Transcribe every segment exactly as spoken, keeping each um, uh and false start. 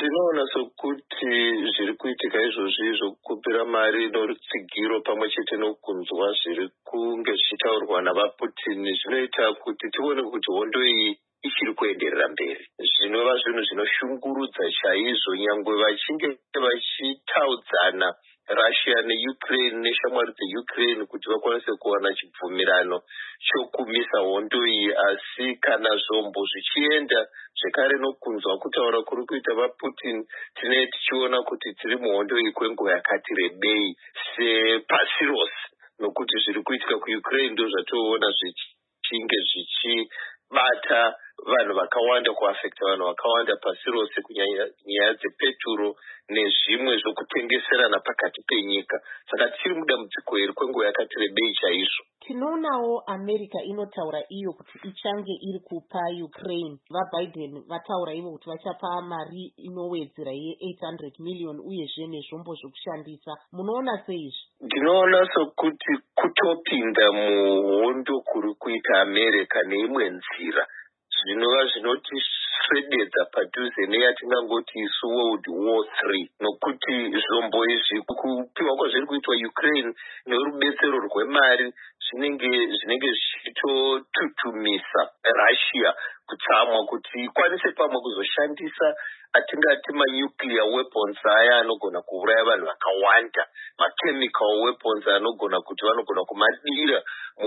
Ndinoona sokuti zviri kuitika izvozvi zvokupira mari norutsigiro pamwe chete nokunzwa zviri kunge zvichitaurwa navaPutin zvinoita kuti tione kuti hondo iyi ichiri kuenderera mberi. Zvinova zvinhu zvinoshungurudza chaizvo nyangwe vachinge vachitaudzana Russia neUkraine neshamwari dzeUkraine kuti vakwanise kuwana chibvumirano chokumisa hondo iyi, asi kana zvombo zvichienda zvekare nokunzwa kutaura kuri kuita vaPutin tinenge tichiona kuti tiri muhondo iyi kwenguva yakati rebei sepasi rose, nokuti zviri kuitika kuUkraine ndo zvatoona zvichinge zvichibata vanhu vakawanda, kuafekta vanhu vakawanda pasi rose, kunyanya nyaya dzepeturo nezvimwe zvokutengeserana pakati penyika. Saka tiri mudambudziko iri kwenguva yakati rebei chaizvo. Tinoonawo America inotaura iyo kuti ichange iri kupa Ukraine. VaBiden vataura ivo kuti vachapa mari inowedzera ye eight hundred million uyezve nezvombo zvokushandisa. Munoona seizvi? Ndinoona sokuti kutopinda muhondo kuri kuita America neimwe nzira zvinova zvinotiswededza padhuze neyatingangoti isu World War three, nokuti zvombo izvi kupiwa kwazviri kuitwa Ukraine nerubetsero rwemari zvinenge zvinenge zvichitotutumisa Russia kutsamwa kuti ikwanise pamwe kuzoshandisa atingati manuclear weapons aya anogona kuuraya vanhu vakawanda, machemical weapons anogona kuti vanogona kumadira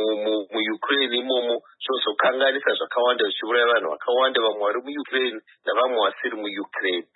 muUkraine imomo zvozokanganisa zvakawanda zvichiuraya vanhu vakawanda, vamwe vari muUkraine navamwe vasiri muUkraine.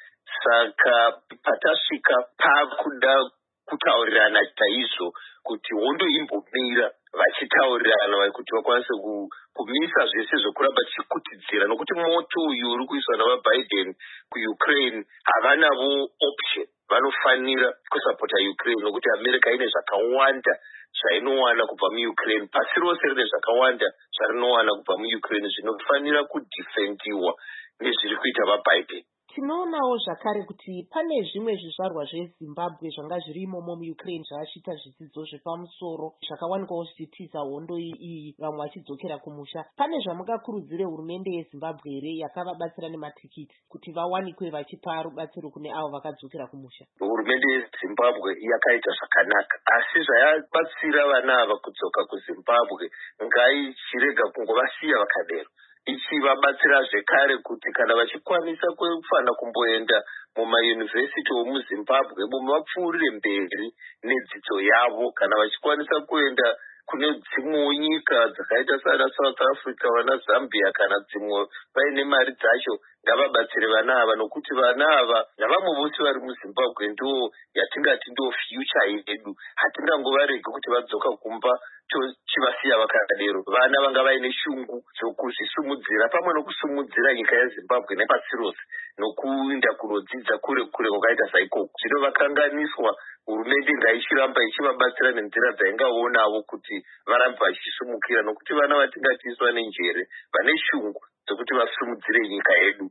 Saka patasvika pakuda kutaurirana chaizvo kuti hondo imbomira vachitaurirana kuti vakwanise kumisa zvese zvokuramba tichikutidzira, nokuti moto uyu uri kuiswa navaBiden kuUkraine havanavo option, vanofanira kusapota Ukraine nokuti America ine zvakawanda zvainowana kubva muUkraine, pasi rose rine zvakawanda zvarinowana kubva muUkraine zvinofanira kudhifendiwa nezviri kuita vaBiden. Tinoonawo zvakare kuti pane zvimwe zvizvarwa zveZimbabwe zvanga zviri imomo muUkraine zvakasvita zvidzidzo zvepamusoro zvakawanikwawo zvichitiza hondo iyi vamwe vachidzokera kumusha. Pane zvamungakurudzire hurumende yeZimbabwe here yakavabatsira nematikiti kuti vawanikwe vachipa rubatsiro kune avo vakadzokera kumusha? Hurumende yeZimbabwe yakaita zvakanaka, asi zvayabatsira vana ava kudzoka kuZimbabwe ngaichirega kungovasiya vakadero, ichivabatsira zvekare kuti kana vachikwanisa kufana kumboenda mumayunivhesiti omuZimbabwe vapfuurire mberi nedzidzo yavo, kana vachikwanisa kuenda kune dzimwewo nyika dzakaita sana South Africa, vana Zambia kana dzimwe vaine mari dzacho, ngavabatsire vana ava, nokuti vana ava navamwe vose vari muZimbabwe ndo yatingati ndo future yedu. Hatingangovaregi kuti vadzoka kumba tochivasiya vakadero. Vana vanga vaine shungu dzokuzvisumudzira pamwe nokusumudzira nyika yeZimbabwe nepasi rose, nokuenda kunodzidza kure kure kwakaita saikoko. Zvino vakanganiswa, hurumende ngaichiramba ichivabatsira nenzira dzaingaonawo kuti varambe vachisumukira, nokuti vana vatingati iswa nenjere vane shungu dzokuti vasumudzire nyika yedu.